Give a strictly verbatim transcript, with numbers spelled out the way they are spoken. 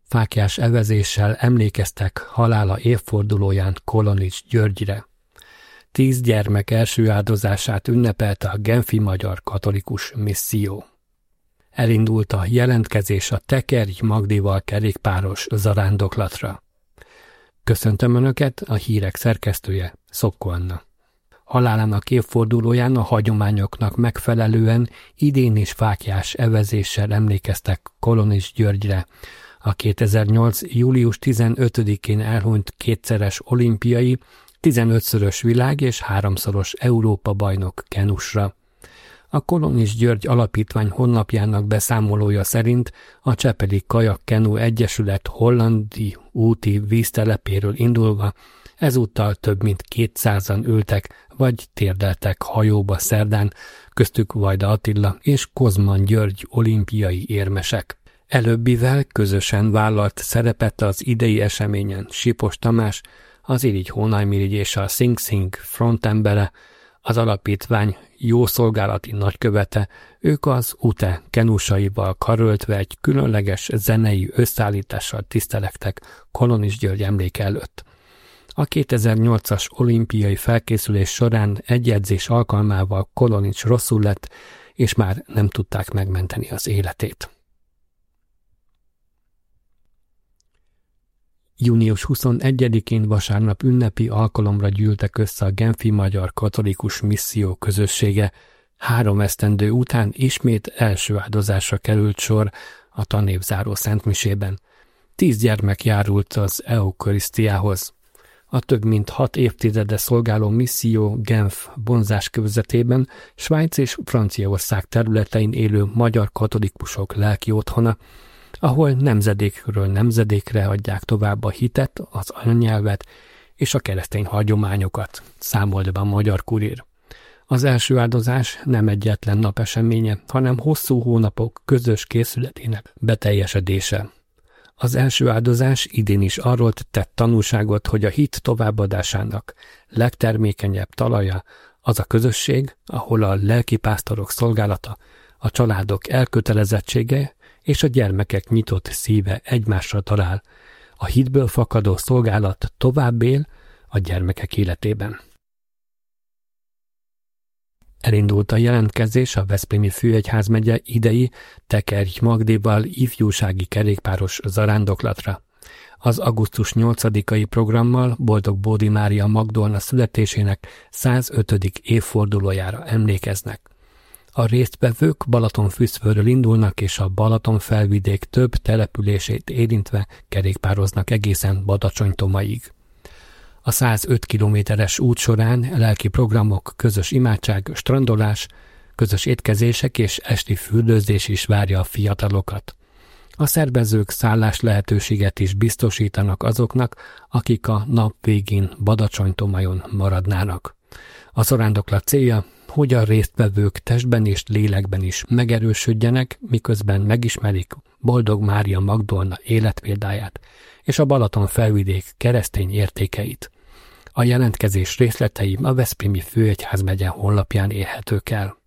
fáklyás evezéssel emlékeztek halála évfordulóján Kolonics Györgyre. Tíz gyermek első áldozását ünnepelte a Genfi Magyar Katolikus Misszió. Elindult a jelentkezés a Tekerj Magdival kerékpáros zarándoklatra. Köszöntöm Önöket, a hírek szerkesztője, Szopko Anna. Halálának évfordulóján a hagyományoknak megfelelően idén is fáklyás evezéssel emlékeztek Kolonics Györgyre, a kétezer-nyolc. július tizenötödikén elhunyt kétszeres olimpiai, tizenötszörös világ- és háromszoros Európa-bajnok kenusra. A Kolonics György Alapítvány honlapjának beszámolója szerint a Csepeli Kajak Kenu Egyesület hollandi úti víztelepéről indulva ezúttal több mint kétszázan ültek vagy térdeltek hajóba szerdán, köztük Vajda Attila és Kozman György olimpiai érmesek. Előbbivel közösen vállalt szerepet az idei eseményen Sipos Tamás, az Irigy Hónajmirigy és a Sing Sing frontembere, az alapítvány jószolgálati nagykövete, ők az u té e kenusaival karöltve egy különleges zenei összeállítással tisztelektek Kolonics György emléke előtt. A kétezer-nyolcas olimpiai felkészülés során egy edzés alkalmával Kolonics rosszul lett, és már nem tudták megmenteni az életét. június huszonegyedikén vasárnap ünnepi alkalomra gyűltek össze a Genfi Magyar Katolikus Misszió közössége. Három esztendő után ismét első áldozásra került sor a tanévzáró szentmisében. Tíz gyermek járult az eukarisztiához. A több mint hat évtizede szolgáló misszió Genf bonzáskörzetében Svájc és Franciaország területein élő magyar katolikusok lelki otthona, ahol nemzedékről nemzedékre adják tovább a hitet, az anyanyelvet és a keresztény hagyományokat, számolt be a Magyar Kurír. Az első áldozás nem egyetlen nap eseménye, hanem hosszú hónapok közös készületének beteljesedése. Az első áldozás idén is arról tett tanúságot, hogy a hit továbbadásának legtermékenyebb talaja az a közösség, ahol a lelkipásztorok szolgálata, a családok elkötelezettsége és a gyermekek nyitott szíve egymásra talál. A hitből fakadó szolgálat tovább él a gyermekek életében. Elindult a jelentkezés a Veszprémi Főegyházmegye idei Tekerj Magdival ifjúsági kerékpáros zarándoklatra. Az augusztus nyolcadikai programmal Boldog Bódi Mária Magdolna születésének százötödik évfordulójára emlékeznek. A résztvevők Balatonfüszfőről indulnak, és a Balatonfelvidék több települését érintve kerékpároznak egészen Badacsonytomaig. A százöt kilométeres út során lelki programok, közös imádság, strandolás, közös étkezések és esti fürdőzés is várja a fiatalokat. A szervezők szállás lehetőséget is biztosítanak azoknak, akik a nap végén Badacsonytomajon maradnának. A zarándoklat célja, hogy a résztvevők testben és lélekben is megerősödjenek, miközben megismerik Boldog Mária Magdolna életpéldáját és a Balatonfelvidék keresztény értékeit. A jelentkezés részletei a Veszprémi Főegyházmegye honlapján érhetők el.